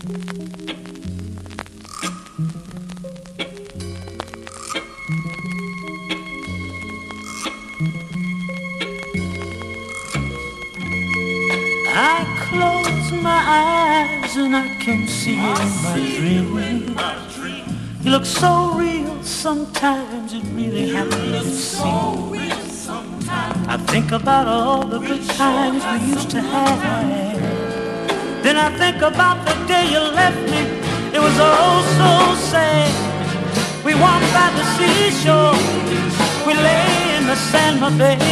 I close my eyes and I can see you in my dream. You look so real, sometimes it really happens to seem. I think about all the good times we used to have. Then I think about the day you left me. It was oh so sad. We walked by the seashore. We lay in the sand, my baby.